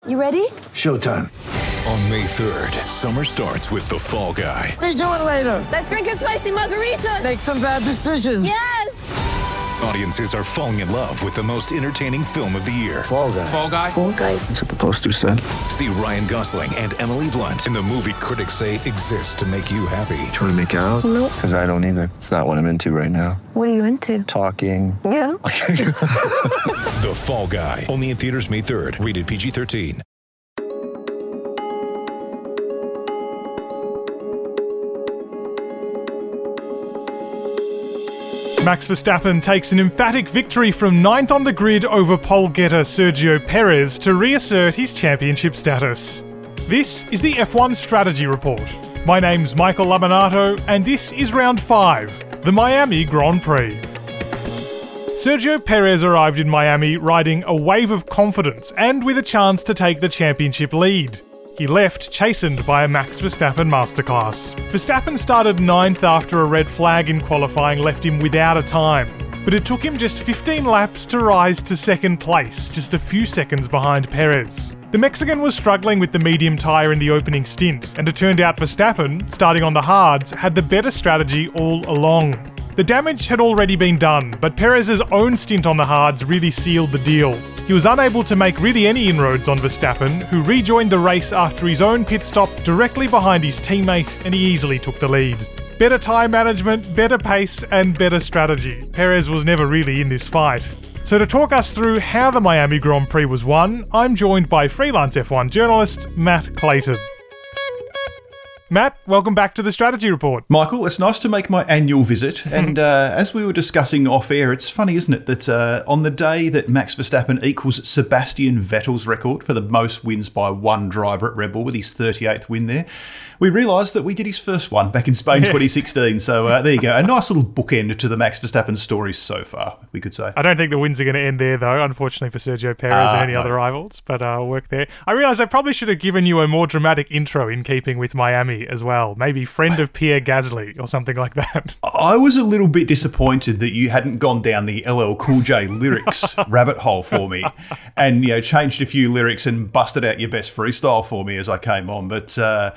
You ready? Showtime. On May 3rd, summer starts with The Fall Guy. Let's do it later. Let's drink a spicy margarita. Make some bad decisions. Yes! Audiences are falling in love with the most entertaining film of the year. Fall Guy. Fall Guy? Fall Guy. That's what the poster said. See Ryan Gosling and Emily Blunt in the movie critics say exists to make you happy. Trying to make it out? Nope. Because I don't either. It's not what I'm into right now. What are you into? Talking. Yeah. The Fall Guy. Only in theaters May 3rd. Rated PG-13. Max Verstappen takes an emphatic victory from 9th on the grid over pole getter Sergio Perez to reassert his championship status. This is the F1 Strategy Report. My name's Michael Laminato, and this is round 5, the Miami Grand Prix. Sergio Perez arrived in Miami riding a wave of confidence and with a chance to take the championship lead. He left chastened by a Max Verstappen masterclass. Verstappen started 9th after a red flag in qualifying left him without a time, but it took him just 15 laps to rise to 2nd place, just a few seconds behind Perez. The Mexican was struggling with the medium tyre in the opening stint, and it turned out Verstappen, starting on the hards, had the better strategy all along. The damage had already been done, but Perez's own stint on the hards really sealed the deal. He was unable to make really any inroads on Verstappen, who rejoined the race after his own pit stop directly behind his teammate, and he easily took the lead. Better tyre management, better pace, and better strategy. Perez was never really in this fight. So to talk us through how the Miami Grand Prix was won, I'm joined by freelance F1 journalist Matt Clayton. Matt, welcome back to the Strategy Report. Michael, it's nice to make my annual visit. And as we were discussing off air, it's funny, isn't it, that on the day that Max Verstappen equals Sebastian Vettel's record for the most wins by one driver at Red Bull with his 38th win there, we realised that we did his first one back in Spain 2016. So there you go. A nice little bookend to the Max Verstappen story so far, we could say. I don't think the wins are going to end there, though, unfortunately for Sergio Perez and any other rivals, but I'll work there. I realised I probably should have given you a more dramatic intro in keeping with Miami as well. Maybe friend of Pierre Gasly or something like that. I was a little bit disappointed that you hadn't gone down the LL Cool J lyrics rabbit hole for me and, changed a few lyrics and busted out your best freestyle for me as I came on. But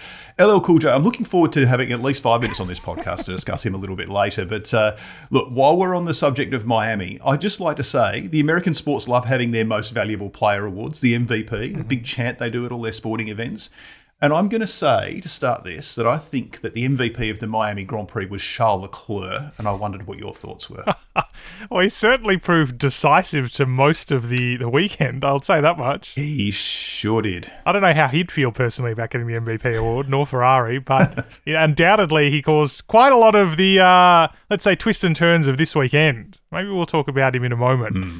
LL Cool J, I'm looking forward to having at least 5 minutes on this podcast to discuss him a little bit later. But look, while we're on the subject of Miami, I'd just like to say the American sports love having their most valuable player awards, the MVP, the big chant they do at all their sporting events. And I'm going to say, to start this, that I think that the MVP of the Miami Grand Prix was Charles Leclerc, and I wondered what your thoughts were. Well, he certainly proved decisive to most of the weekend, I'll say that much. He sure did. I don't know how he'd feel personally about getting the MVP award, nor Ferrari, but undoubtedly he caused quite a lot of the, let's say, twists and turns of this weekend. Maybe we'll talk about him in a moment.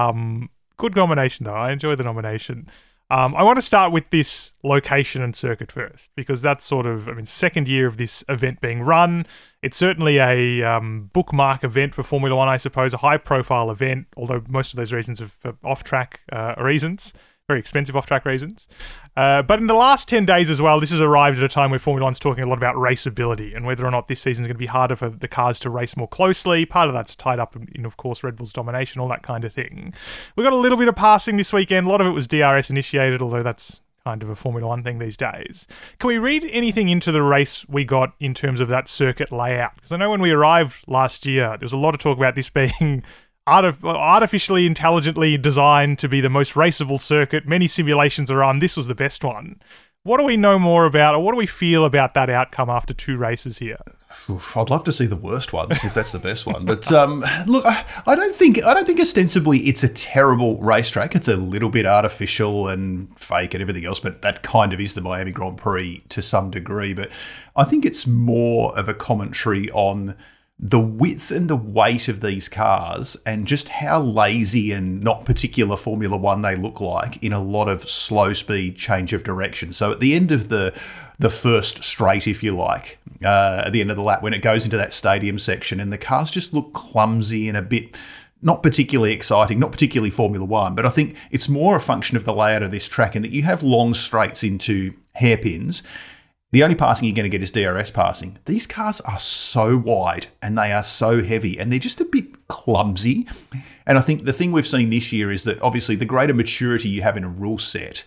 Good nomination, though. I enjoy the nomination. I want to start with this location and circuit first, because that's sort of, second year of this event being run. It's certainly a bookmark event for Formula One, I suppose, a high-profile event, although most of those reasons are for off-track reasons, very expensive off-track reasons. But in the last 10 days as well, this has arrived at a time where Formula One's talking a lot about raceability and whether or not this season's going to be harder for the cars to race more closely. Part of that's tied up in, of course, Red Bull's domination, all that kind of thing. We got a little bit of passing this weekend. A lot of it was DRS initiated, although that's kind of a Formula One thing these days. Can we read anything into the race we got in terms of that circuit layout? Because I know when we arrived last year, there was a lot of talk about this being artificially intelligently designed to be the most raceable circuit. Many simulations are run. This was the best one. What do we know more about, or what do we feel about that outcome after 2 races here? Oof, I'd love to see the worst ones if that's the best one. But look, I don't think ostensibly it's a terrible racetrack. It's a little bit artificial and fake and everything else, but that kind of is the Miami Grand Prix to some degree. But I think it's more of a commentary on the width and the weight of these cars and just how lazy and not particular Formula One they look like in a lot of slow speed change of direction. So at the end of the first straight, if you like, at the end of the lap, when it goes into that stadium section and the cars just look clumsy and a bit not particularly exciting, not particularly Formula One, but I think it's more a function of the layout of this track and that you have long straights into hairpins. The only passing you're going to get is DRS passing. These cars are so wide and they are so heavy and they're just a bit clumsy. And I think the thing we've seen this year is that obviously the greater maturity you have in a rule set,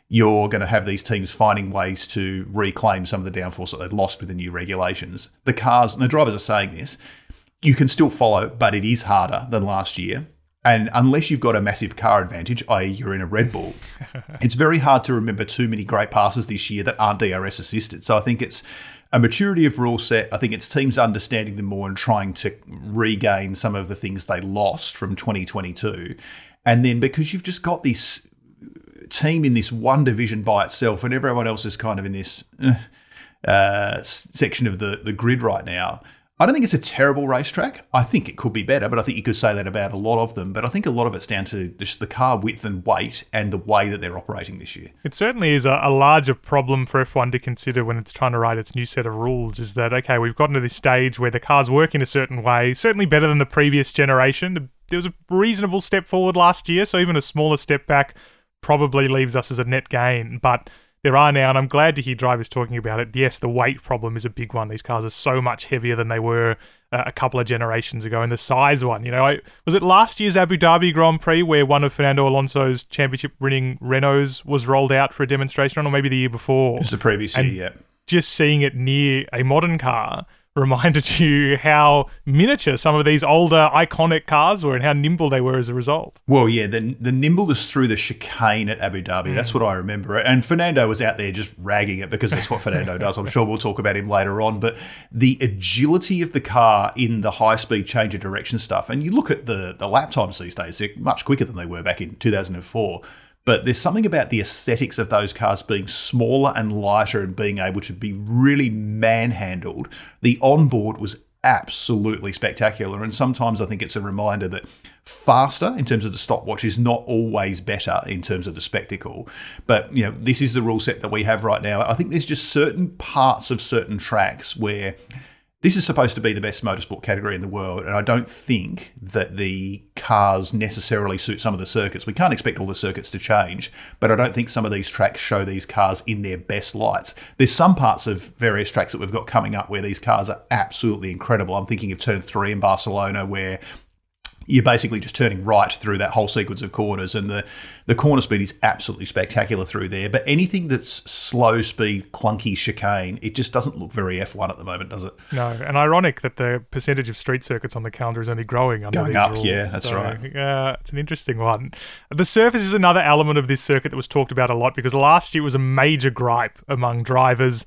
you're going to have these teams finding ways to reclaim some of the downforce that they've lost with the new regulations. The cars, and the drivers are saying this, you can still follow, but it is harder than last year. And unless you've got a massive car advantage, i.e. you're in a Red Bull, it's very hard to remember too many great passes this year that aren't DRS assisted. So I think it's a maturity of rule set. I think it's teams understanding them more and trying to regain some of the things they lost from 2022. And then because you've just got this team in this one division by itself and everyone else is kind of in this section of the grid right now, I don't think it's a terrible racetrack. I think it could be better, but I think you could say that about a lot of them. But I think a lot of it's down to just the car width and weight and the way that they're operating this year. It certainly is a larger problem for F1 to consider when it's trying to write its new set of rules, is that, okay, we've gotten to this stage where the cars work in a certain way, certainly better than the previous generation. There was a reasonable step forward last year, so even a smaller step back probably leaves us as a net gain. But there are now, and I'm glad to hear drivers talking about it, yes, the weight problem is a big one. These cars are so much heavier than they were a couple of generations ago. And the size one, was it last year's Abu Dhabi Grand Prix where one of Fernando Alonso's championship-winning Renaults was rolled out for a demonstration run, or maybe the year before? It was the previous year, yeah. Just seeing it near a modern car reminded you how miniature some of these older iconic cars were and how nimble they were as a result. Well, yeah, the nimbleness through the chicane at Abu Dhabi, that's what I remember. And Fernando was out there just ragging it because that's what Fernando does. I'm sure we'll talk about him later on. But the agility of the car in the high-speed change of direction stuff, and you look at the lap times these days, they're much quicker than they were back in 2004. But there's something about the aesthetics of those cars being smaller and lighter and being able to be really manhandled. The onboard was absolutely spectacular. And sometimes I think it's a reminder that faster in terms of the stopwatch is not always better in terms of the spectacle. But, this is the rule set that we have right now. I think there's just certain parts of certain tracks where this is supposed to be the best motorsport category in the world, and I don't think that the cars necessarily suit some of the circuits. We can't expect all the circuits to change, but I don't think some of these tracks show these cars in their best lights. There's some parts of various tracks that we've got coming up where these cars are absolutely incredible. I'm thinking of Turn 3 in Barcelona, where you're basically just turning right through that whole sequence of corners, and the corner speed is absolutely spectacular through there. But anything that's slow speed, clunky chicane, it just doesn't look very F1 at the moment, does it? No, and ironic that the percentage of street circuits on the calendar is only growing under Going these up, rules. yeah, that's right. It's an interesting one. The surface is another element of this circuit that was talked about a lot, because last year was a major gripe among drivers.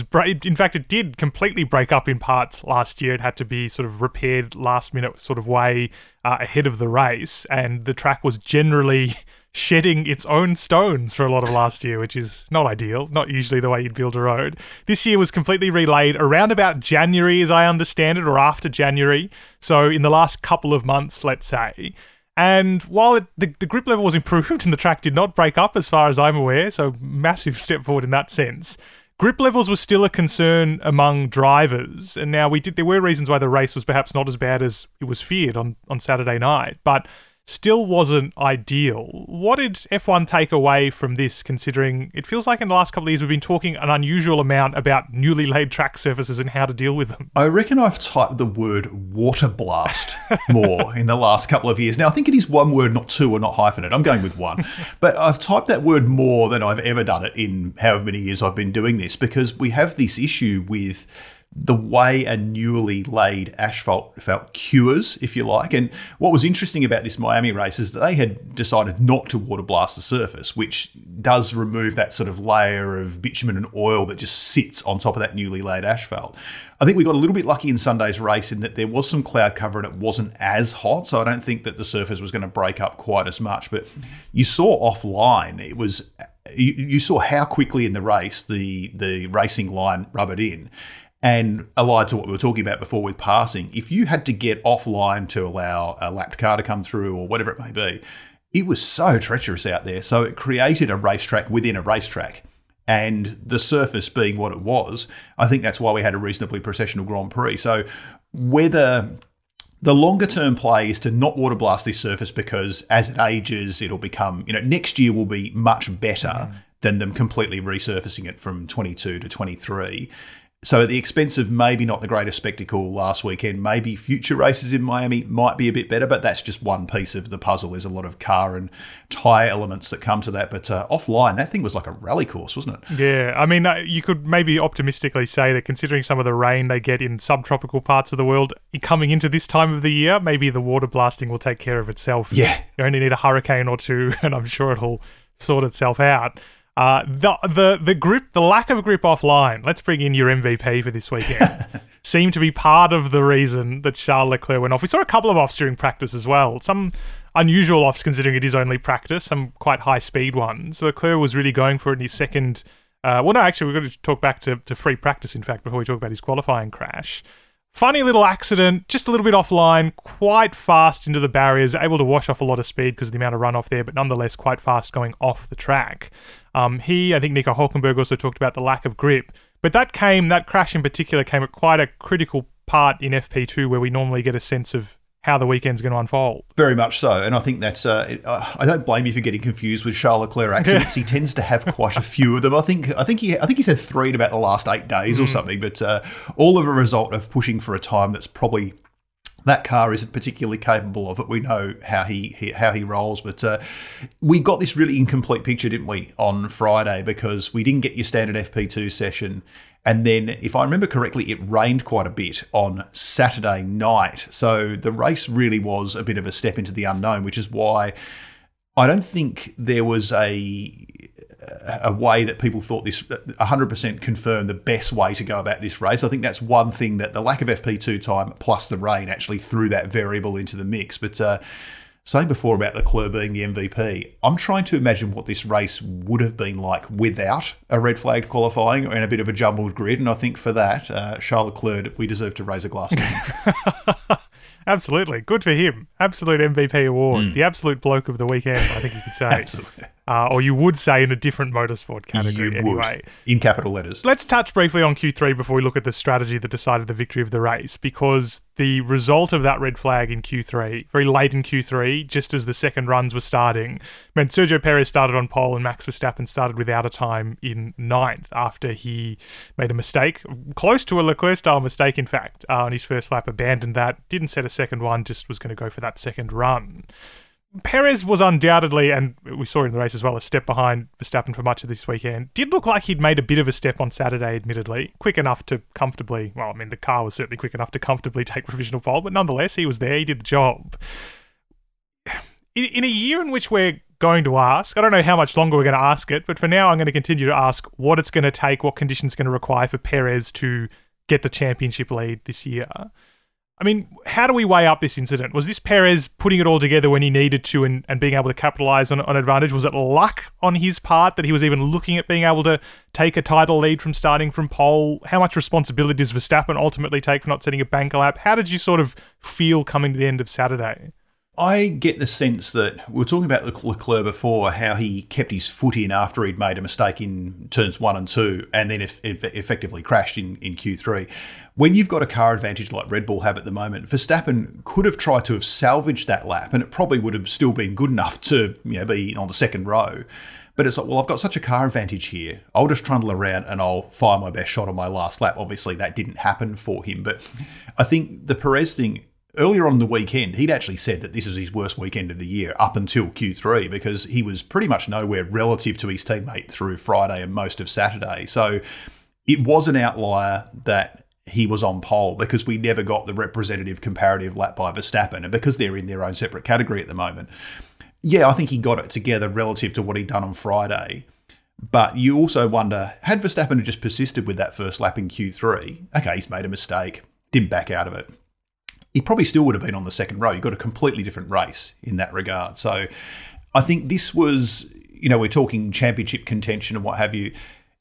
In fact, it did completely break up in parts last year. It had to be sort of repaired last minute sort of way ahead of the race, and the track was generally shedding its own stones for a lot of last year, which is not ideal, not usually the way you'd build a road. This year was completely relaid around about January, as I understand it, or after January, so in the last couple of months, let's say. And while the grip level was improved and the track did not break up as far as I'm aware, so massive step forward in that sense, grip levels was still a concern among drivers. And now there were reasons why the race was perhaps not as bad as it was feared on Saturday night, but still wasn't ideal. What did F1 take away from this, considering it feels like in the last couple of years we've been talking an unusual amount about newly laid track surfaces and how to deal with them? I reckon I've typed the word water blast more in the last couple of years. Now, I think it is one word, not two, or not hyphenate. I'm going with one. But I've typed that word more than I've ever done it in however many years I've been doing this, because we have this issue with the way a newly laid asphalt cures, if you like. And what was interesting about this Miami race is that they had decided not to water blast the surface, which does remove that sort of layer of bitumen and oil that just sits on top of that newly laid asphalt. I think we got a little bit lucky in Sunday's race in that there was some cloud cover and it wasn't as hot, so I don't think that the surface was going to break up quite as much. But you saw offline, it was you saw how quickly in the race the racing line rubbered in. And allied to what we were talking about before with passing, if you had to get offline to allow a lapped car to come through or whatever it may be, it was so treacherous out there. So it created a racetrack within a racetrack. And the surface being what it was, I think that's why we had a reasonably processional Grand Prix. So whether the longer term play is to not water blast this surface, because as it ages, it'll become, next year will be much better than them completely resurfacing it from 22 to 23. So at the expense of maybe not the greatest spectacle last weekend, maybe future races in Miami might be a bit better, but that's just one piece of the puzzle. There's a lot of car and tyre elements that come to that. But offline, that thing was like a rally course, wasn't it? Yeah, I mean, you could maybe optimistically say that considering some of the rain they get in subtropical parts of the world coming into this time of the year, maybe the water blasting will take care of itself. Yeah. You only need a hurricane or two, and I'm sure it'll sort itself out. The grip, the lack of grip offline, let's bring in your MVP for this weekend, seemed to be part of the reason that Charles Leclerc went off. We saw a couple of offs during practice as well. Some unusual offs considering it is only practice, some quite high speed ones. So Leclerc was really going for it in his second, we've got to talk back to free practice, in fact, before we talk about his qualifying crash. Funny little accident, just a little bit offline, quite fast into the barriers, able to wash off a lot of speed because of the amount of runoff there, but nonetheless quite fast going off the track. I think Nico Hülkenberg also talked about the lack of grip, but that crash in particular came at quite a critical part in FP2 where we normally get a sense of how the weekend's going to unfold. Very much so, and I think that's. I don't blame you for getting confused with Charles Leclerc accidents. He tends to have quite a few of them. I think he's had 3 in about the last 8 days or something. But all of a result of pushing for a time that's probably that car isn't particularly capable of it. We know how he rolls, but we got this really incomplete picture, didn't we, on Friday because we didn't get your standard FP2 session. And then, if I remember correctly, it rained quite a bit on Saturday night. So the race really was a bit of a step into the unknown, which is why I don't think there was a way that people thought this 100% confirmed the best way to go about this race. I think that's one thing that the lack of FP2 time plus the rain actually threw that variable into the mix. But saying before about Leclerc being the MVP, I'm trying to imagine what this race would have been like without a red flagged qualifying and a bit of a jumbled grid. And I think for that, Charles Leclerc, we deserve to raise a glass to him. Absolutely. Good for him. Absolute MVP award. The absolute bloke of the weekend, I think you could say. Absolutely. Or you would say in a different motorsport category anyway. In capital letters. Let's touch briefly on Q3 before we look at the strategy that decided the victory of the race, because the result of that red flag in Q3, very late in Q3, just as the second runs were starting, meant Sergio Perez started on pole and Max Verstappen started without a time in 9th after he made a mistake, close to a Leclerc-style mistake, in fact, on his first lap, abandoned that, didn't set a second one, just was going to go for that second run. Perez was undoubtedly, and we saw in the race as well, a step behind Verstappen for much of this weekend. Did look like he'd made a bit of a step on Saturday, admittedly. Quick enough to comfortably, well, I mean, the car was certainly quick enough to comfortably take provisional pole, but nonetheless, he was there, he did the job. In a year in which we're going to ask, I don't know how much longer we're going to ask it, but for now I'm going to continue to ask what it's going to take, what conditions it's going to require for Perez to get the championship lead this year. I mean, how do we weigh up this incident? Was this Perez putting it all together when he needed to and being able to capitalise on advantage? Was it luck on his part that he was even looking at being able to take a title lead from starting from pole? How much responsibility does Verstappen ultimately take for not setting a bank lap? How did you sort of feel coming to the end of Saturday? I get the sense that we were talking about Leclerc before, how he kept his foot in after he'd made a mistake in turns 1 and 2 and then effectively crashed in Q3. When you've got a car advantage like Red Bull have at the moment, Verstappen could have tried to have salvaged that lap and it probably would have still been good enough to be on the second row. But it's like, well, I've got such a car advantage here. I'll just trundle around and I'll fire my best shot on my last lap. Obviously, that didn't happen for him. But I think the Perez thing, earlier on in the weekend, he'd actually said that this was his worst weekend of the year up until Q3 because he was pretty much nowhere relative to his teammate through Friday and most of Saturday. So it was an outlier that he was on pole because we never got the representative comparative lap by Verstappen and because they're in their own separate category at the moment. Yeah, I think he got it together relative to what he'd done on Friday. But you also wonder, had Verstappen just persisted with that first lap in Q3, okay, he's made a mistake, didn't back out of it. He probably still would have been on the second row. You've got a completely different race in that regard. So I think this was, we're talking championship contention and what have you.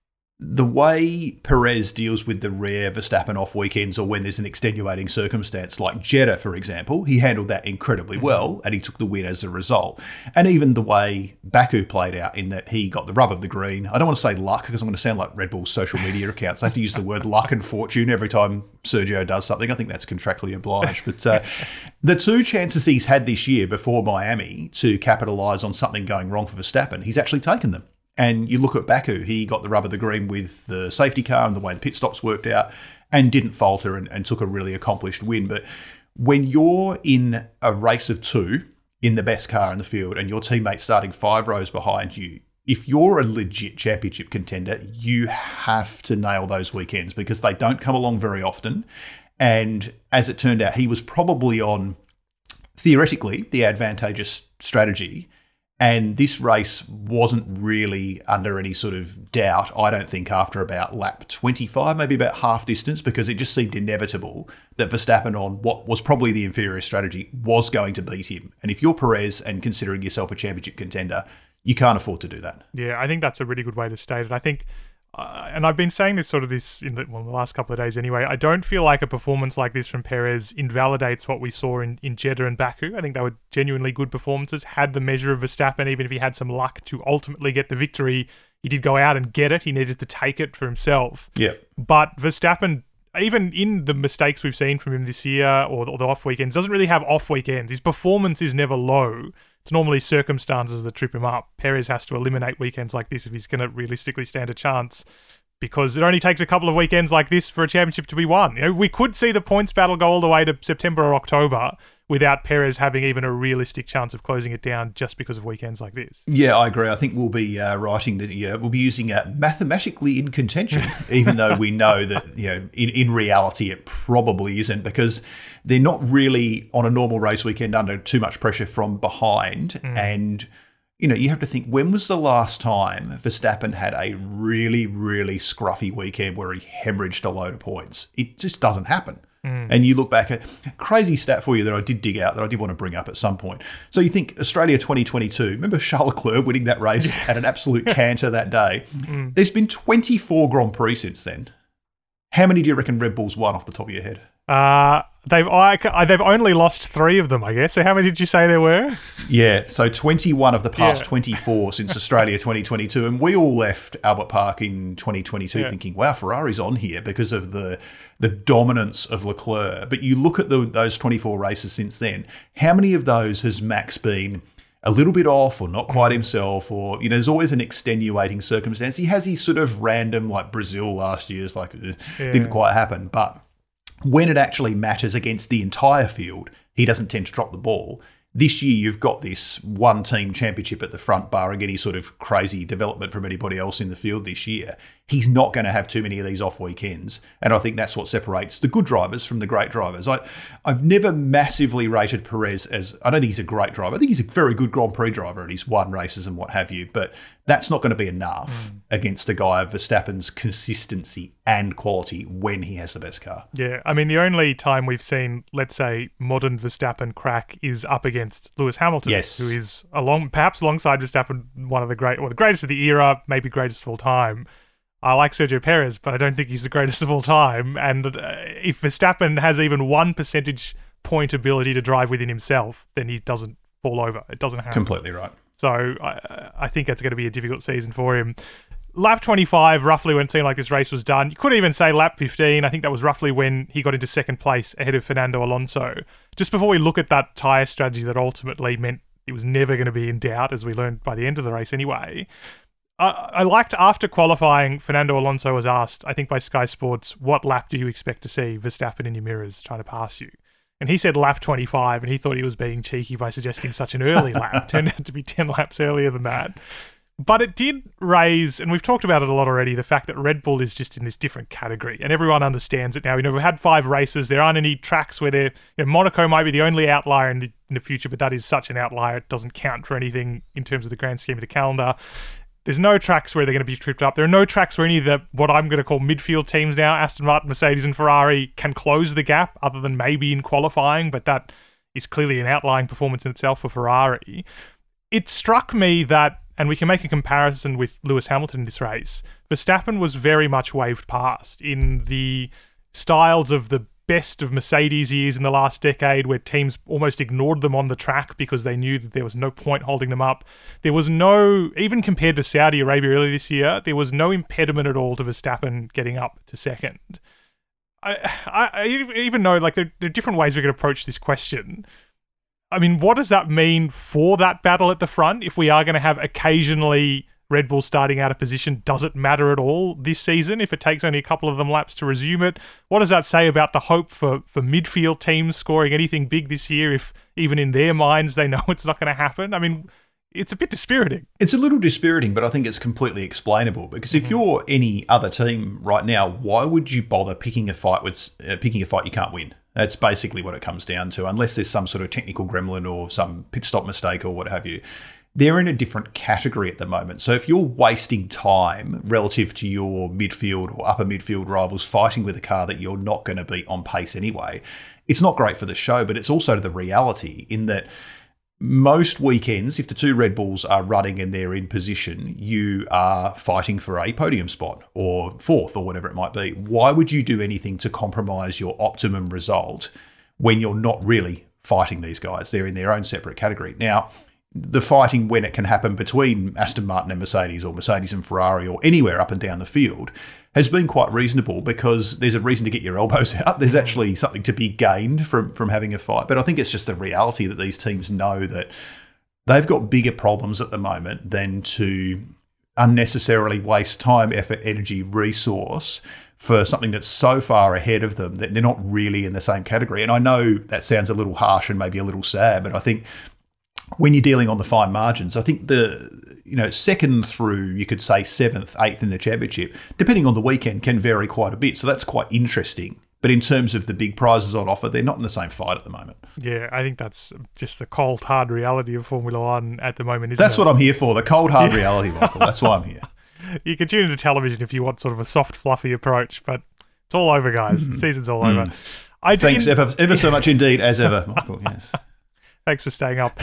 The way Perez deals with the rare Verstappen off weekends or when there's an extenuating circumstance like Jeddah, for example, he handled that incredibly well and he took the win as a result. And even the way Baku played out in that he got the rub of the green. I don't want to say luck because I'm going to sound like Red Bull's social media accounts. I have to use the word luck and fortune every time Sergio does something. I think that's contractually obliged. But the 2 chances he's had this year before Miami to capitalise on something going wrong for Verstappen, he's actually taken them. And you look at Baku, he got the rub of the green with the safety car and the way the pit stops worked out and didn't falter and took a really accomplished win. But when you're in a race of two in the best car in the field and your teammate's starting 5 rows behind you, if you're a legit championship contender, you have to nail those weekends because they don't come along very often. And as it turned out, he was probably on, theoretically, the advantageous strategy. And this race wasn't really under any sort of doubt, I don't think, after about lap 25, maybe about half distance, because it just seemed inevitable that Verstappen on what was probably the inferior strategy was going to beat him. And if you're Perez and considering yourself a championship contender, you can't afford to do that. Yeah, I think that's a really good way to state it. I think, and I've been saying this in the last couple of days anyway, I don't feel like a performance like this from Perez invalidates what we saw in Jeddah and Baku. I think they were genuinely good performances, had the measure of Verstappen, even if he had some luck to ultimately get the victory. He did go out and get it. He needed to take it for himself. Yeah. But Verstappen, even in the mistakes we've seen from him this year or the off weekends, doesn't really have off weekends. His performance is never low. It's normally circumstances that trip him up. Perez has to eliminate weekends like this if he's going to realistically stand a chance, because it only takes a couple of weekends like this for a championship to be won. You know, we could see the points battle go all the way to September or October without Perez having even a realistic chance of closing it down just because of weekends like this. Yeah, I agree. I think we'll be writing that. We'll be using mathematically in contention, even though we know that in reality it probably isn't, because they're not really on a normal race weekend under too much pressure from behind. And you have to think, when was the last time Verstappen had a really, really scruffy weekend where he hemorrhaged a load of points? It just doesn't happen. And you look back at crazy stat for you that I did dig out that I did want to bring up at some point. So you think Australia 2022, remember Charles Leclerc winning that race at an absolute canter that day? There's been 24 Grand Prix since then. How many do you reckon Red Bull's won off the top of your head? They've only lost 3 of them, I guess. So how many did you say there were? Yeah, so 21 of the past 24 since Australia 2022. And we all left Albert Park in 2022 thinking, wow, Ferrari's on here because of the dominance of Leclerc. But you look at those 24 races since then, how many of those has Max been a little bit off or not quite himself, or, there's always an extenuating circumstance. He has his sort of random, like Brazil last year, didn't quite happen. But when it actually matters against the entire field, he doesn't tend to drop the ball. This year, you've got this one-team championship at the front, barring any sort of crazy development from anybody else in the field this year. He's not going to have too many of these off weekends, and I think that's what separates the good drivers from the great drivers. I've never massively rated Perez as, I don't think he's a great driver. I think he's a very good Grand Prix driver, and he's won races and what have you, but that's not going to be enough against a guy of Verstappen's consistency and quality when he has the best car. Yeah, I mean, the only time we've seen, let's say, modern Verstappen crack is up against Lewis Hamilton, who is perhaps alongside Verstappen, one of the greatest of the era, maybe greatest of all time. I like Sergio Perez, but I don't think he's the greatest of all time. And if Verstappen has even 1 percentage point ability to drive within himself, then he doesn't fall over. It doesn't happen. Completely right. So I think that's going to be a difficult season for him. Lap 25, roughly when it seemed like this race was done. You could even say lap 15. I think that was roughly when he got into second place ahead of Fernando Alonso. Just before we look at that tyre strategy that ultimately meant it was never going to be in doubt, as we learned by the end of the race anyway. I liked, after qualifying, Fernando Alonso was asked, I think by Sky Sports, what lap do you expect to see Verstappen in your mirrors trying to pass you? And he said lap 25, and he thought he was being cheeky by suggesting such an early lap. Turned out to be 10 laps earlier than that. But it did raise, and we've talked about it a lot already, the fact that Red Bull is just in this different category, and everyone understands it now. We've had 5 races. There aren't any tracks where Monaco might be the only outlier in the future, but that is such an outlier. It doesn't count for anything in terms of the grand scheme of the calendar. There's no tracks where they're going to be tripped up. There are no tracks where any of the, what I'm going to call midfield teams now, Aston Martin, Mercedes and Ferrari, can close the gap, other than maybe in qualifying, but that is clearly an outlying performance in itself for Ferrari. It struck me that, and we can make a comparison with Lewis Hamilton in this race, Verstappen was very much waved past in the styles of the best of Mercedes years in the last decade, where teams almost ignored them on the track because they knew that there was no point holding them up. There was no, even compared to Saudi Arabia earlier this year, there was no impediment at all to Verstappen getting up to second. I even know, like, there are different ways we could approach this question. I mean, what does that mean for that battle at the front if we are going to have occasionally Red Bull starting out of position, does it matter at all this season if it takes only a couple of them laps to resume it? What does that say about the hope for midfield teams scoring anything big this year if even in their minds they know it's not going to happen? I mean, it's a bit dispiriting. It's a little dispiriting, but I think it's completely explainable because if you're any other team right now, why would you bother picking a fight you can't win? That's basically what it comes down to, unless there's some sort of technical gremlin or some pit stop mistake or what have you. They're in a different category at the moment. So if you're wasting time relative to your midfield or upper midfield rivals fighting with a car that you're not going to beat on pace anyway, it's not great for the show, but it's also the reality in that most weekends, if the two Red Bulls are running and they're in position, you are fighting for a podium spot or fourth or whatever it might be. Why would you do anything to compromise your optimum result when you're not really fighting these guys? They're in their own separate category. Now, the fighting when it can happen between Aston Martin and Mercedes or Mercedes and Ferrari or anywhere up and down the field has been quite reasonable because there's a reason to get your elbows out. There's actually something to be gained from having a fight. But I think it's just the reality that these teams know that they've got bigger problems at the moment than to unnecessarily waste time, effort, energy, resource for something that's so far ahead of them that they're not really in the same category. And I know that sounds a little harsh and maybe a little sad, but I think when you're dealing on the fine margins, I think second through, you could say 7th, 8th in the championship, depending on the weekend, can vary quite a bit. So that's quite interesting. But in terms of the big prizes on offer, they're not in the same fight at the moment. Yeah, I think that's just the cold, hard reality of Formula One at the moment, isn't it? That's what I'm here for, the cold, hard reality, Michael. That's why I'm here. You can tune into television if you want sort of a soft, fluffy approach, but it's all over, guys. The season's all over. Thanks ever so much indeed, as ever, Michael. Yes. Thanks for staying up.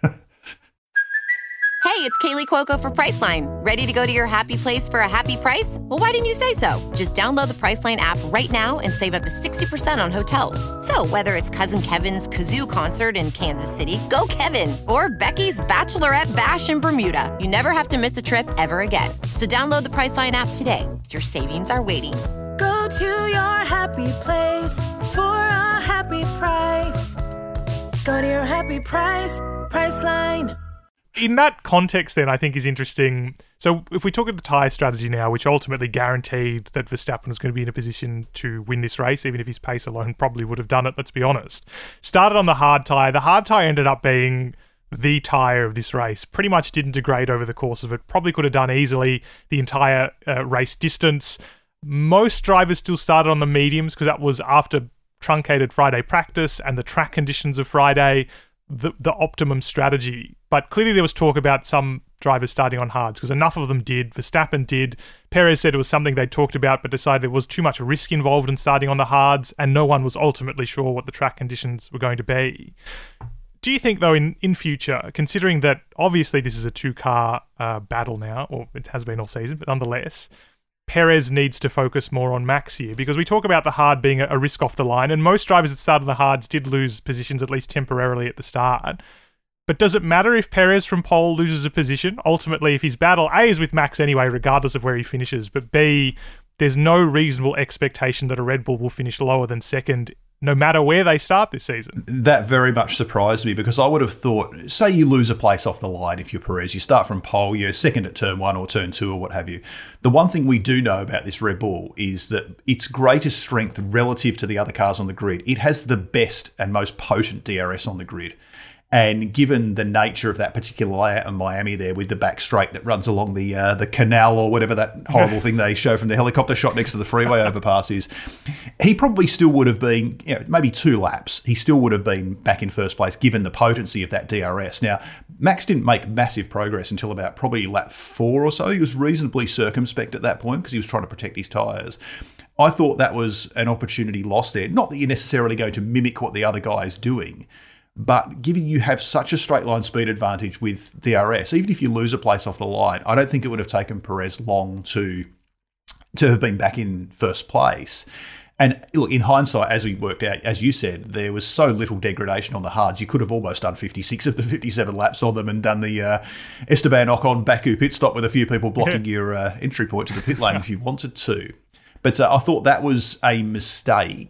Hey, it's Kaylee Cuoco for Priceline. Ready to go to your happy place for a happy price? Well, why didn't you say so? Just download the Priceline app right now and save up to 60% on hotels. So whether it's Cousin Kevin's Kazoo Concert in Kansas City, go Kevin, or Becky's Bachelorette Bash in Bermuda, you never have to miss a trip ever again. So download the Priceline app today. Your savings are waiting. Go to your happy place for a happy price. Go to your happy price, Priceline. In that context, then, I think is interesting. So if we talk at the tyre strategy now, which ultimately guaranteed that Verstappen was going to be in a position to win this race, even if his pace alone probably would have done it, let's be honest. Started on the hard tyre. The hard tyre ended up being the tyre of this race. Pretty much didn't degrade over the course of it. Probably could have done easily the entire race distance. Most drivers still started on the mediums because that was after truncated Friday practice and the track conditions of Friday, the optimum strategy. But clearly there was talk about some drivers starting on hards because enough of them did. Verstappen did. Perez said it was something they talked about but decided there was too much risk involved in starting on the hards and no one was ultimately sure what the track conditions were going to be. Do you think, though, in future, considering that obviously this is a two-car battle now, or it has been all season, but nonetheless, Perez needs to focus more on Max here because we talk about the hard being a risk off the line and most drivers that started on the hards did lose positions at least temporarily at the start. But does it matter if Perez from pole loses a position? Ultimately, if his battle, A, is with Max anyway, regardless of where he finishes, but B, there's no reasonable expectation that a Red Bull will finish lower than second no matter where they start this season. That very much surprised me because I would have thought, say you lose a place off the line if you're Perez, you start from pole, you're second at turn 1 or turn 2 or what have you. The one thing we do know about this Red Bull is that its greatest strength relative to the other cars on the grid, it has the best and most potent DRS on the grid. And given the nature of that particular layout in Miami there with the back straight that runs along the canal or whatever that horrible thing they show from the helicopter shot next to the freeway overpass is, he probably still would have been, maybe 2 laps, he still would have been back in first place given the potency of that DRS. Now, Max didn't make massive progress until about probably lap 4 or so. He was reasonably circumspect at that point because he was trying to protect his tyres. I thought that was an opportunity lost there. Not that you're necessarily going to mimic what the other guy is doing, but given you have such a straight line speed advantage with DRS, even if you lose a place off the line, I don't think it would have taken Perez long to have been back in first place. And look, in hindsight, as we worked out, as you said, there was so little degradation on the hards. You could have almost done 56 of the 57 laps on them and done the Esteban Ocon Baku pit stop with a few people blocking your entry point to the pit lane if you wanted to. But I thought that was a mistake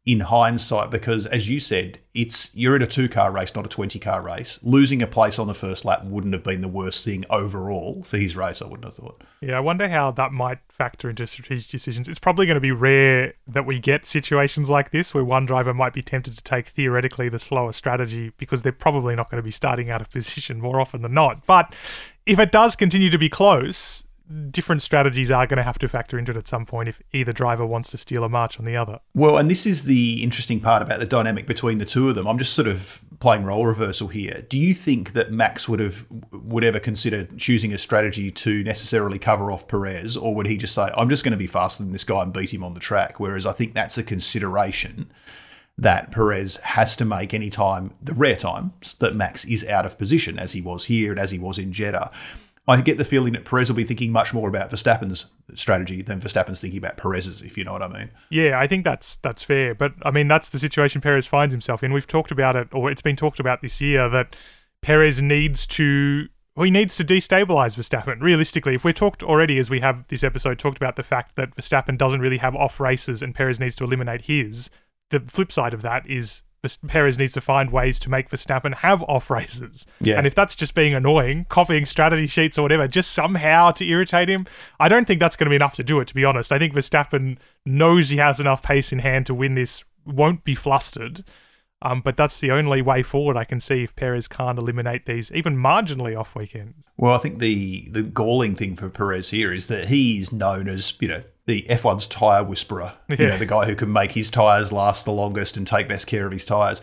in hindsight, because as you said, you're in a 2-car race, not a 20-car race. Losing a place on the first lap wouldn't have been the worst thing overall for his race, I wouldn't have thought. Yeah, I wonder how that might factor into strategic decisions. It's probably going to be rare that we get situations like this where one driver might be tempted to take theoretically the slower strategy because they're probably not going to be starting out of position more often than not. But if it does continue to be close, different strategies are going to have to factor into it at some point if either driver wants to steal a march on the other. Well, and this is the interesting part about the dynamic between the two of them. I'm just sort of playing role reversal here. Do you think that Max would ever consider choosing a strategy to necessarily cover off Perez, or would he just say, I'm just going to be faster than this guy and beat him on the track? Whereas I think that's a consideration that Perez has to make any time, the rare times that Max is out of position, as he was here and as he was in Jeddah. I get the feeling that Perez will be thinking much more about Verstappen's strategy than Verstappen's thinking about Perez's, if you know what I mean. Yeah, I think that's fair. But, I mean, that's the situation Perez finds himself in. We've talked about it, or it's been talked about this year, that Perez needs to destabilise Verstappen. Realistically, if we're talked already, as we have this episode, talked about the fact that Verstappen doesn't really have off races and Perez needs to eliminate his, the flip side of that is Perez needs to find ways to make Verstappen have off races. Yeah. And if that's just being annoying, copying strategy sheets or whatever, just somehow to irritate him, I don't think that's going to be enough to do it, to be honest. I think Verstappen knows he has enough pace in hand to win this, won't be flustered. But that's the only way forward I can see if Perez can't eliminate these, even marginally off weekends. Well, I think the galling thing for Perez here is that he's known as, the F1's tyre whisperer, the guy who can make his tyres last the longest and take best care of his tyres.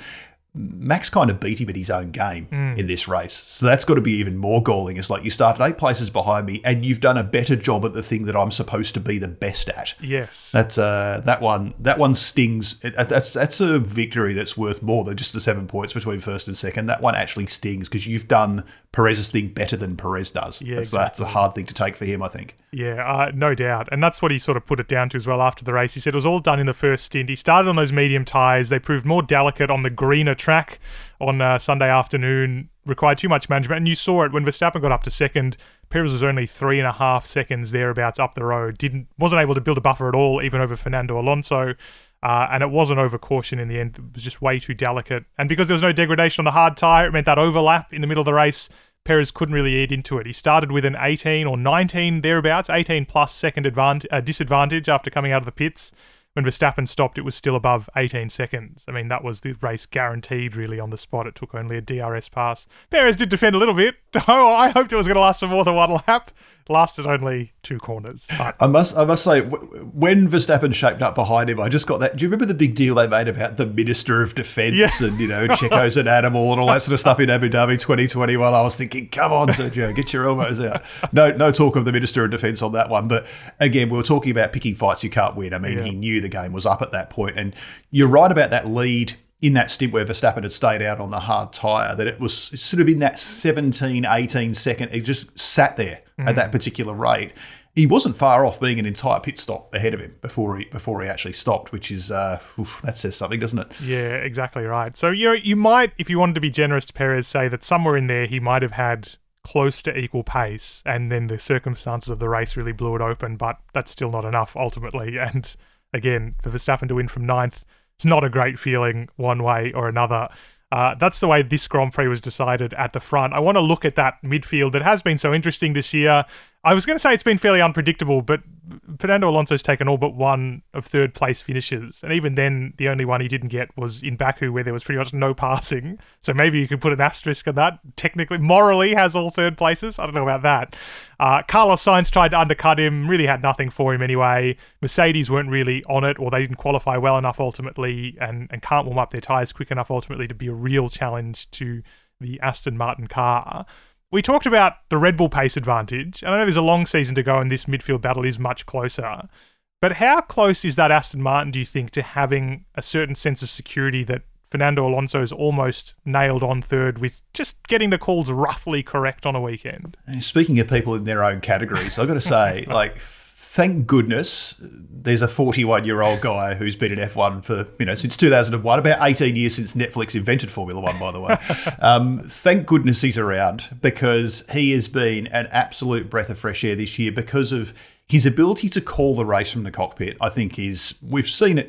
Max kind of beat him at his own game in this race. So that's got to be even more galling. It's like, you started 8 places behind me and you've done a better job at the thing that I'm supposed to be the best at. Yes. That's that one stings. That's a victory that's worth more than just the 7 points between first and second. That one actually stings because you've done Perez's thing better than Perez does. Yeah, That's a hard thing to take for him, I think. Yeah, no doubt. And that's what he sort of put it down to as well after the race. He said it was all done in the first stint. He started on those medium tyres. They proved more delicate on the greener track on Sunday afternoon, required too much management. And you saw it when Verstappen got up to second. Perez was only 3.5 seconds thereabouts up the road. Wasn't able to build a buffer at all, even over Fernando Alonso. And it wasn't over caution in the end. It was just way too delicate. And because there was no degradation on the hard tyre, it meant that overlap in the middle of the race, Perez couldn't really eat into it. He started with an 18 or 19 thereabouts, 18 plus second disadvantage after coming out of the pits. When Verstappen stopped, it was still above 18 seconds. I mean, that was the race guaranteed, really, on the spot. It took only a DRS pass. Perez did defend a little bit. Oh, I hoped it was going to last for more than one lap. Lasted only 2 corners. But I must say, when Verstappen shaped up behind him, I just got that. Do you remember the big deal they made about the Minister of Defence and, Checo's an animal and all that sort of stuff in Abu Dhabi 2021? I was thinking, come on, Sergio, get your elbows out. No talk of the Minister of Defence on that one. But again, we were talking about picking fights you can't win. I mean, he knew the game was up at that point. And you're right about that lead in that stint where Verstappen had stayed out on the hard tyre, that it was sort of in that 17, 18 second, it just sat there at that particular rate. He wasn't far off being an entire pit stop ahead of him before he actually stopped, which is, that says something, doesn't it? Yeah, exactly right. So, you might, if you wanted to be generous to Perez, say that somewhere in there he might have had close to equal pace, and then the circumstances of the race really blew it open, but that's still not enough ultimately. And again, for Verstappen to win from 9th, it's not a great feeling one way or another. That's the way this Grand Prix was decided at the front. I want to look at that midfield that has been so interesting this year. I was going to say it's been fairly unpredictable, but Fernando Alonso's taken all but one of third place finishes. And even then, the only one he didn't get was in Baku, where there was pretty much no passing. So maybe you could put an asterisk on that. Technically, morally has all third places. I don't know about that. Carlos Sainz tried to undercut him, really had nothing for him anyway. Mercedes weren't really on it, or they didn't qualify well enough ultimately and can't warm up their tyres quick enough ultimately to be a real challenge to the Aston Martin car. We talked about the Red Bull pace advantage, and I know there's a long season to go and this midfield battle is much closer, but how close is that Aston Martin, do you think, to having a certain sense of security that Fernando Alonso's almost nailed on third with just getting the calls roughly correct on a weekend? Speaking of people in their own categories, I've got to say, thank goodness there's a 41-year-old guy who's been in F1 for, since 2001, about 18 years since Netflix invented Formula One, by the way. Thank goodness he's around, because he has been an absolute breath of fresh air this year because of his ability to call the race from the cockpit. I think we've seen it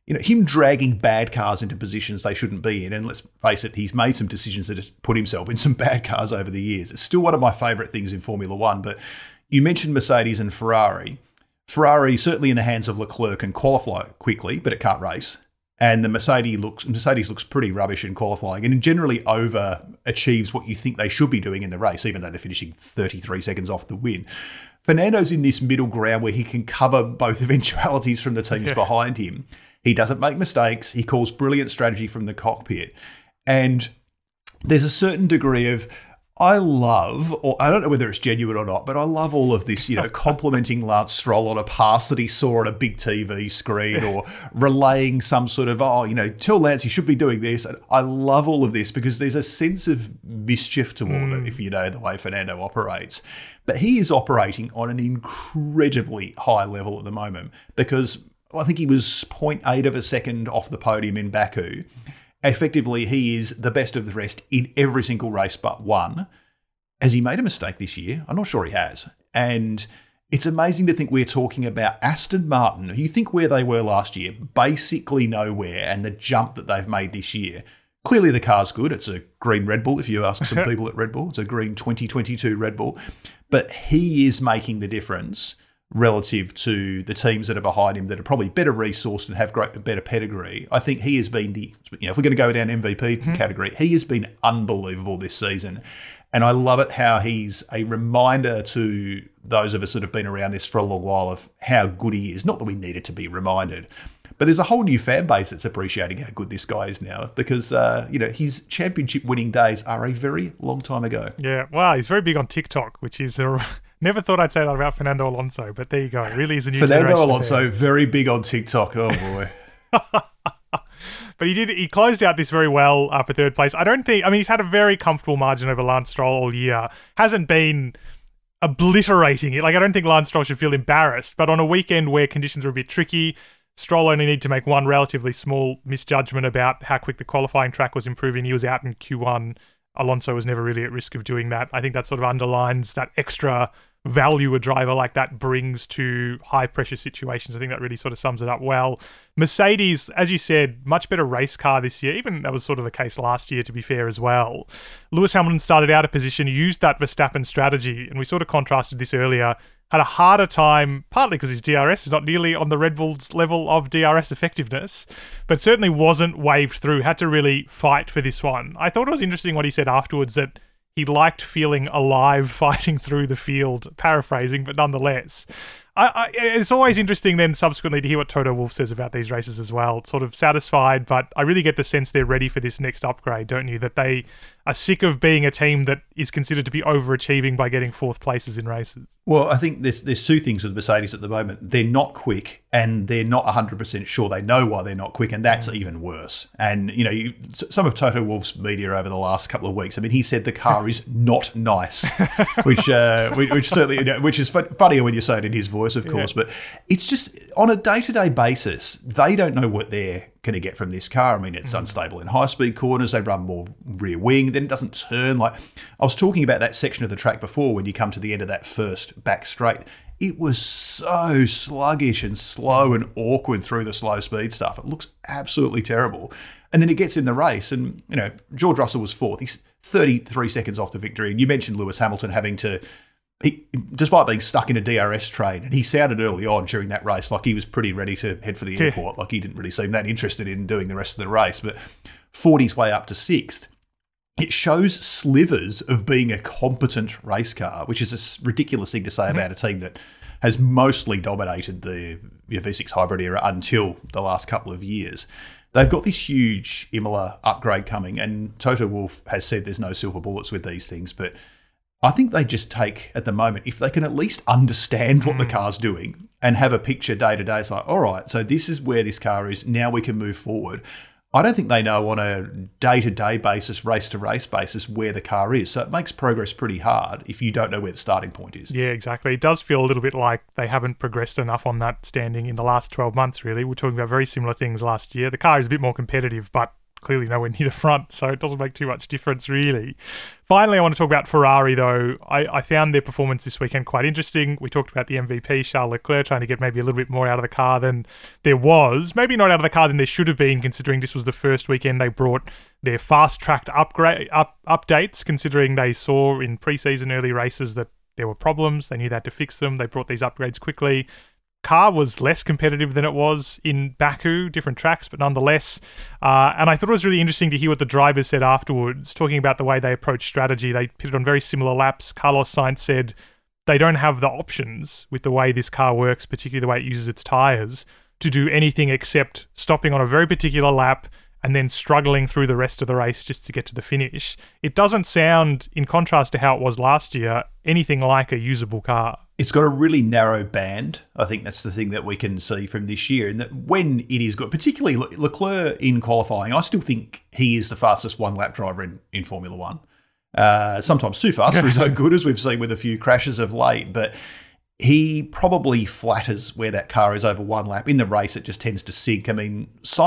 him dragging bad cars into positions they shouldn't be in. And let's face it, he's made some decisions that have put himself in some bad cars over the years. It's still one of my favourite things in Formula One. But you mentioned Mercedes and Ferrari. Ferrari, certainly in the hands of Leclerc, can qualify quickly, but it can't race. And the Mercedes looks pretty rubbish in qualifying and generally overachieves what you think they should be doing in the race, even though they're finishing 33 seconds off the win. Fernando's in this middle ground where he can cover both eventualities from the teams behind him. He doesn't make mistakes. He calls brilliant strategy from the cockpit. And there's a certain degree of, I love, or I don't know whether it's genuine or not, but I love all of this, complimenting Lance Stroll on a pass that he saw on a big TV screen or relaying some sort of, tell Lance he should be doing this. And I love all of this because there's a sense of mischief to all of it if you know the way Fernando operates. But he is operating on an incredibly high level at the moment because I think he was 0.8 of a second off the podium in Baku. Effectively, he is the best of the rest in every single race but one. Has he made a mistake this year? I'm not sure he has. And it's amazing to think we're talking about Aston Martin, who you think where they were last year, basically nowhere, and the jump that they've made this year. Clearly the car's good. It's a green Red Bull, if you ask some people at Red Bull. It's a green 2022 Red Bull. But he is making the difference relative to the teams that are behind him that are probably better resourced and have better pedigree. I think he has been if we're going to go down MVP category, he has been unbelievable this season. And I love it how he's a reminder to those of us that have been around this for a long while of how good he is. Not that we needed to be reminded, but there's a whole new fan base that's appreciating how good this guy is now because, his championship winning days are a very long time ago. Yeah, wow, he's very big on TikTok, which is never thought I'd say that about Fernando Alonso, but there you go. It really is a new generation. Fernando Alonso, very big on TikTok. Oh, boy. But he closed out this very well for third place. He's had a very comfortable margin over Lance Stroll all year. Hasn't been obliterating it. I don't think Lance Stroll should feel embarrassed, but on a weekend where conditions were a bit tricky, Stroll only needed to make one relatively small misjudgment about how quick the qualifying track was improving. He was out in Q1. Alonso was never really at risk of doing that. I think that sort of underlines that extra value a driver like that brings to high-pressure situations. I think that really sort of sums it up well. Mercedes, as you said, much better race car this year. Even that was sort of the case last year, to be fair, as well. Lewis Hamilton started out a position, used that Verstappen strategy, and we sort of contrasted this earlier, had a harder time, partly because his DRS is not nearly on the Red Bull's level of DRS effectiveness, but certainly wasn't waved through, had to really fight for this one. I thought it was interesting what he said afterwards, that he liked feeling alive fighting through the field, paraphrasing, but nonetheless. It's always interesting then subsequently to hear what Toto Wolff says about these races as well. It's sort of satisfied, but I really get the sense they're ready for this next upgrade, don't you? That they are sick of being a team that is considered to be overachieving by getting fourth places in races. Well, I think there's two things with Mercedes at the moment. They're not quick and they're not 100% sure they know why they're not quick, and that's even worse. And, some of Toto Wolff's media over the last couple of weeks, he said the car is not nice, which certainly, which is funnier when you say it in his voice, of course, but it's just on a day-to-day basis, they don't know what they're going to get from this car. It's unstable in high-speed corners. They run more rear wing. Then it doesn't turn. I was talking about that section of the track before when you come to the end of that first back straight. It was so sluggish and slow and awkward through the slow speed stuff. It looks absolutely terrible. And then it gets in the race and, George Russell was fourth. He's 33 seconds off the victory. And you mentioned Lewis Hamilton having to, despite being stuck in a DRS train, and he sounded early on during that race like he was pretty ready to head for the airport. Like he didn't really seem that interested in doing the rest of the race, but fought his way up to sixth. It shows slivers of being a competent race car, which is a ridiculous thing to say about a team that has mostly dominated the V6 hybrid era until the last couple of years. They've got this huge Imola upgrade coming, and Toto Wolff has said there's no silver bullets with these things, but I think they just take, at the moment, if they can at least understand what the car's doing and have a picture day to day, it's like, all right, so this is where this car is, now we can move forward. I don't think they know on a day-to-day basis, race-to-race basis, where the car is. So it makes progress pretty hard if you don't know where the starting point is. Yeah, exactly. It does feel a little bit like they haven't progressed enough on that standing in the last 12 months, really. We're talking about very similar things last year. The car is a bit more competitive, but clearly nowhere near the front, so it doesn't make too much difference really. Finally, I want to talk about Ferrari though. I found their performance this weekend quite interesting. We talked about the MVP, Charles Leclerc, trying to get maybe a little bit more out of the car than there was. Maybe not out of the car than there should have been, considering this was the first weekend they brought their fast-tracked updates, considering they saw in pre-season early races that there were problems. They knew they had to fix them. They brought these upgrades quickly. Car was less competitive than it was in Baku, different tracks, but nonetheless. And I thought it was really interesting to hear what the drivers said afterwards, talking about the way they approach strategy. They pitted on very similar laps. Carlos Sainz said they don't have the options with the way this car works, particularly the way it uses its tyres, to do anything except stopping on a very particular lap and then struggling through the rest of the race just to get to the finish. It doesn't sound, in contrast to how it was last year, anything like a usable car. It's got a really narrow band. I think that's the thing that we can see from this year. And that when it is good, particularly Leclerc in qualifying, I still think he is the fastest one-lap driver in Formula One. Sometimes too fast for his own good, as we've seen with a few crashes of late. But he probably flatters where that car is over one lap. In the race, it just tends to sink. I mean,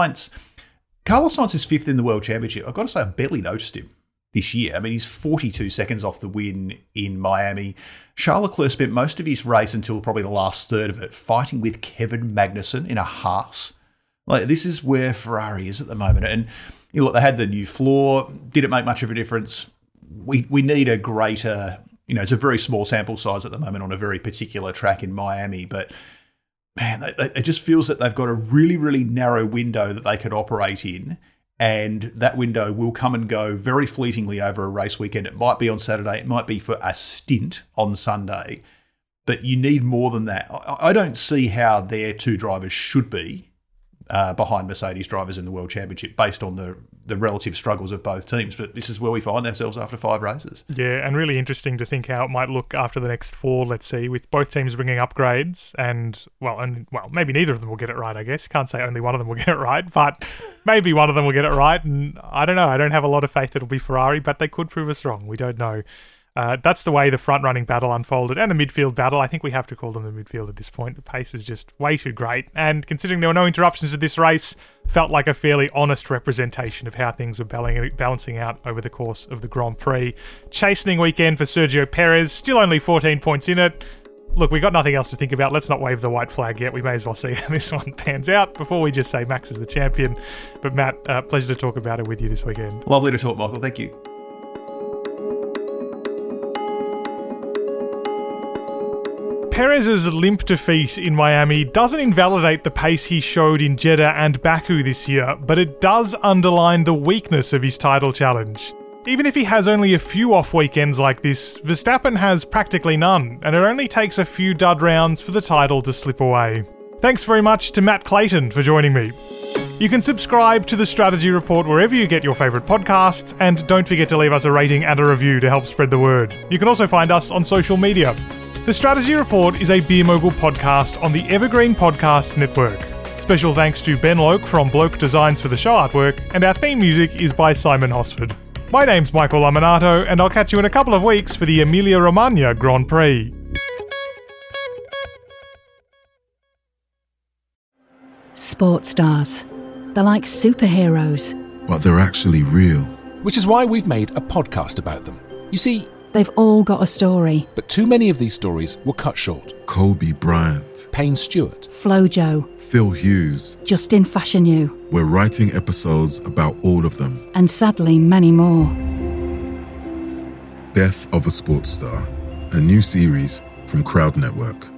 Carlos Sainz is 5th in the World Championship. I've got to say, I barely noticed him this year. I mean, he's 42 seconds off the win in Miami. Charles Leclerc spent most of his race until probably the last third of it fighting with Kevin Magnussen in a Haas. Like, this is where Ferrari is at the moment. And you know, look, they had the new floor. Did it make much of a difference? We need a greater, it's a very small sample size at the moment on a very particular track in Miami, but man, it just feels that they've got a really, really narrow window that they could operate in, and that window will come and go very fleetingly over a race weekend. It might be on Saturday, it might be for a stint on Sunday, but you need more than that. I don't see how their two drivers should be behind Mercedes drivers in the World Championship based on the relative struggles of both teams, but this is where we find ourselves after 5 races. Yeah, and really interesting to think how it might look after the next 4, let's see, with both teams bringing upgrades and maybe neither of them will get it right, I guess. You can't say only one of them will get it right, but maybe one of them will get it right, and I don't know. I don't have a lot of faith that it'll be Ferrari, but they could prove us wrong. We don't know. That's the way the front-running battle unfolded, and the midfield battle. I think we have to call them the midfield at this point. The pace is just way too great, and considering there were no interruptions to this race, felt like a fairly honest representation of how things were balancing out over the course of the Grand Prix. Chastening weekend for Sergio Perez, still only 14 points in it. Look, we got nothing else to think about. Let's not wave the white flag yet. We may as well see how this one pans out before we just say Max is the champion. But Matt, pleasure to talk about it with you this weekend. Lovely to talk, Michael. Thank you. Perez's limp defeat in Miami doesn't invalidate the pace he showed in Jeddah and Baku this year, but it does underline the weakness of his title challenge. Even if he has only a few off weekends like this, Verstappen has practically none, and it only takes a few dud rounds for the title to slip away. Thanks very much to Matt Clayton for joining me. You can subscribe to The Strategy Report wherever you get your favourite podcasts, and don't forget to leave us a rating and a review to help spread the word. You can also find us on social media. The Strategy Report is a Beer Mogul podcast on the Evergreen Podcast Network. Special thanks to Ben Loke from Bloke Designs for the show artwork, and our theme music is by Simon Hosford. My name's Michael Laminato, and I'll catch you in a couple of weeks for the Emilia-Romagna Grand Prix. Sports stars. They're like superheroes. But they're actually real. Which is why we've made a podcast about them. You see, they've all got a story. But too many of these stories were cut short. Kobe Bryant. Payne Stewart. Flojo. Phil Hughes. Justin Fashanu. We're writing episodes about all of them. And sadly, many more. Death of a Sports Star. A new series from Crowd Network.